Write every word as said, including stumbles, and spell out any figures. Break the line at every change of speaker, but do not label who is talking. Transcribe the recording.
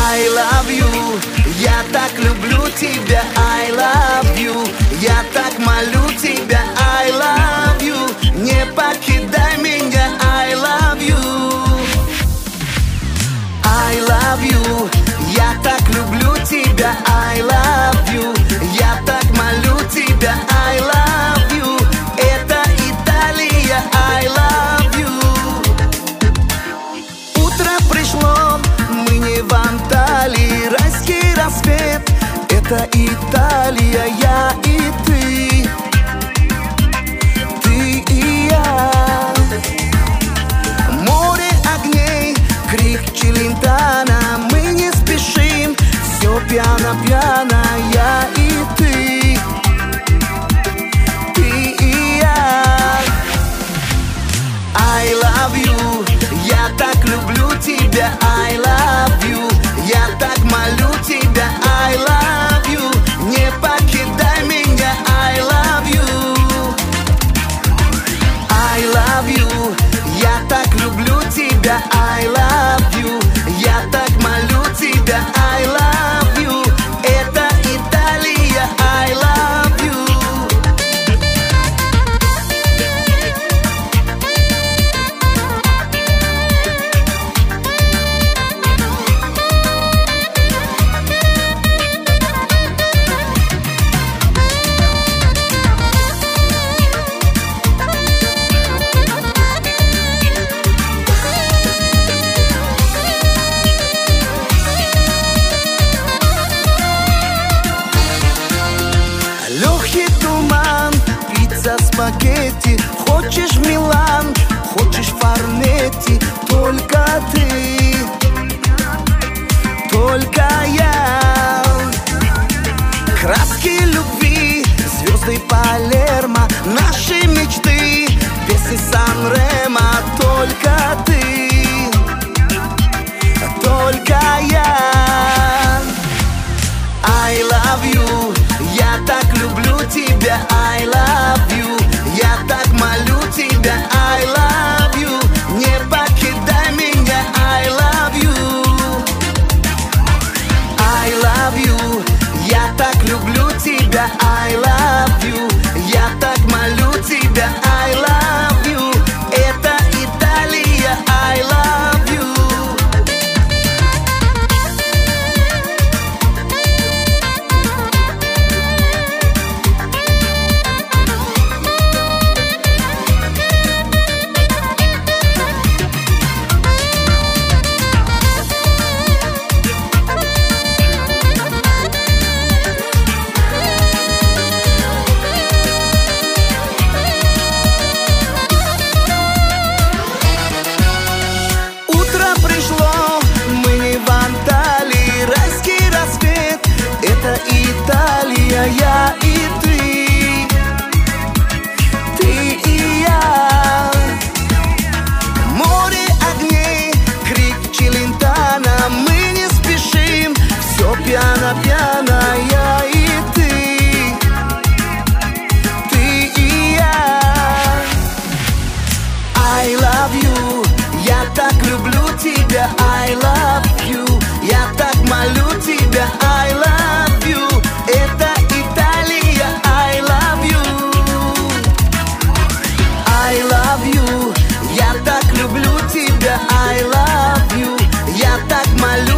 I love you, я так люблю тебя. I love you, я так молю тебя. I love you, не покидай меня. I love you, I love you, я так люблю тебя. I love you, я так молю тебя. I love you, это Италия. I love you. Утро пришло, мы не в Анталии. Райский рассвет, это Италия. Я и ты, ты и я. Море огней, крик Челентано. Мы не спешим, все пьяно-пьяно. Я и ты, ты и я. I love you, я так люблю тебя. I love you, я так молю тебя. I love you, не покидай меня. I love you, I love you, я так люблю тебя. I love you, я так молю тебя. I love you, это Италия. I love you. Легкий туман, пицца, спагетти. Хочешь в Милан, хочешь в Форнетти. Только ты, только я. Краски любви, звезды Палермо. Наши мечты, песни Сан-Ремо. Только ты, только я. I love you, я так люблю тебя. I love you, я так молю тебя. I love you, не покидай меня. I love you, I love you, я так люблю тебя. I love you, я так молю тебя. I love you, это Италия. I love you. Утро пришло, мы не в Анталии. Райский рассвет, это Италия. Я и ты, ты и я. Море огней, крик Челентано. Мы не спешим, все пьяно-пьяно. Я и ты, ты и я. I love you, я так люблю тебя. I love you, я так молю тебя. I love you, это Италия. I love you, I love you, я так люблю тебя. I love you, я так молю